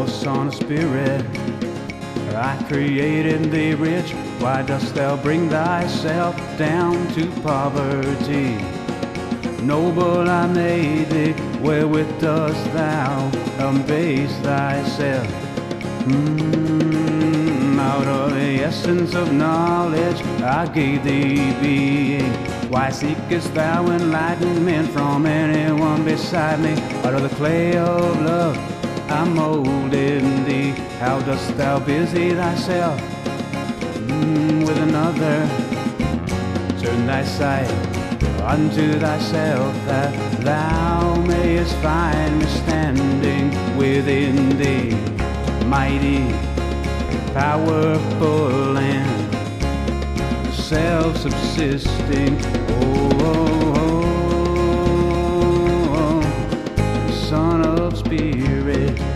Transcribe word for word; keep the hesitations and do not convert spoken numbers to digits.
O Son of Spirit, I created thee rich, why dost thou bring thyself down to poverty? Noble I made thee, wherewith dost thou abase thyself? Mm, out of the essence of knowledge I gave thee being. Why seekest thou enlightenment from anyone beside me? Out of the clay of love I molded thee. How dost thou busy thyself mm, with another? Turn thy sight unto thyself, that thou mayest find me standing within thee, mighty, powerful, and self-subsisting. Oh, oh, oh, oh, Son of Spirit.